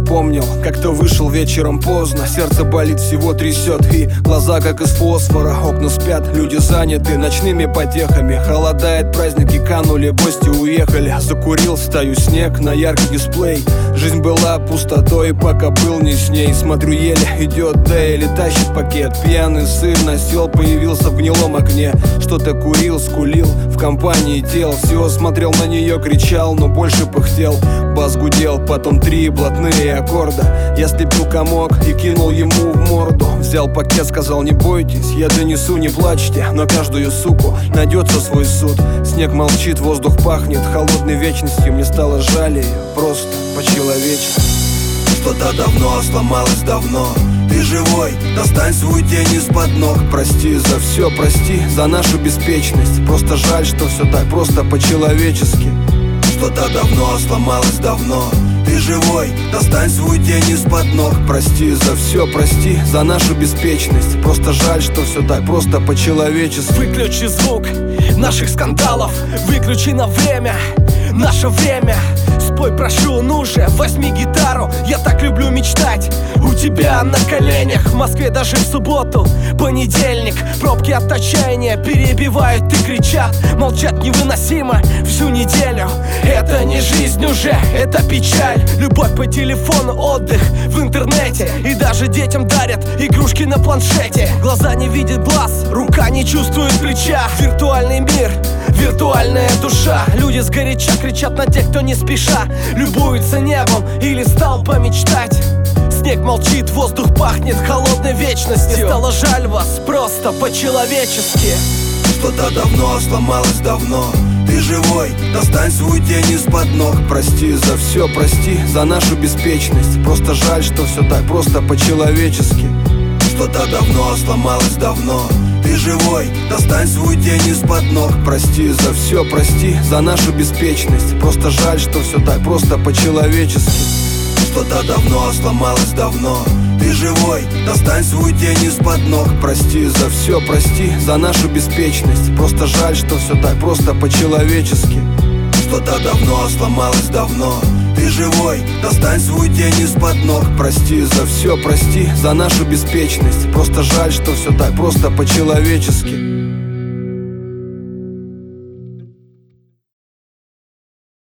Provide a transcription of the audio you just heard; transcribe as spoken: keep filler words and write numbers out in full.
вспомнил, как-то вышел вечером поздно. Сердце болит, всего трясет, и глаза как из фосфора. Окна спят, люди заняты ночными потехами. Холодает, праздники канули, гости уехали. Закурил, стою, снег на яркий дисплей. Жизнь была пустотой, пока был не с ней. Смотрю, еле идет Дейли, тащит пакет. Пьяный сын насел, появился в гнилом окне. Что-то курил, скулил, в компании тел. Всего смотрел на нее, кричал, но больше пыхтел. Бас гудел, потом три блатные аккорда. Я слепил комок и кинул ему в морду. Взял пакет, сказал: не бойтесь, я донесу, не плачьте. Но каждую суку найдется свой суд. Снег молчит, воздух пахнет холодной вечностью. Мне стало жаль ее, просто по-человечески. Что-то давно сломалось, давно. Ты живой, достань свою тень из-под ног. Прости за все, прости за нашу беспечность. Просто жаль, что все так просто по-человечески. Что-то давно сломалось, давно. Ты живой, достань свою тень из-под ног. Прости за все, прости за нашу беспечность. Просто жаль, что все так просто по-человечески. Выключи звук наших скандалов, выключи на время наше время. Спой, прошу, ну же, возьми гитару. Я так люблю мечтать у тебя на коленях. В Москве даже в субботу, понедельник. Пробки от отчаяния перебивают и кричат. Молчат невыносимо всю неделю. Это не жизнь уже, это печаль. Любовь по телефону, отдых в интернете. И даже детям дарят игрушки на планшете. Глаза не видят глаз, рука не чувствует плеча. Виртуальный мир, виртуальная душа. Люди сгоряча кричат на тех, кто не спеша любуется небом или стал помечтать. Снег молчит, воздух пахнет холодной вечностью. Мне стало жаль вас просто по-человечески. Что-то давно сломалось, давно. Ты живой, достань свою тень из-под ног. Прости за все, прости за нашу беспечность. Просто жаль, что все так просто по-человечески. Что-то давно сломалось, давно. Ты живой, достань свою тень из-под ног. Прости за все, прости за нашу беспечность. Просто жаль, что все так просто по-человечески. Что-то давно сломалось, давно. Ты живой, достань свою тень из-под ног. Прости за все, прости за нашу беспечность. Просто жаль, что все так просто по-человечески. Что-то давно сломалось, давно. Ты живой, достань свою тень из-под ног. Прости за все, прости за нашу беспечность. Просто жаль, что все так просто по-человечески.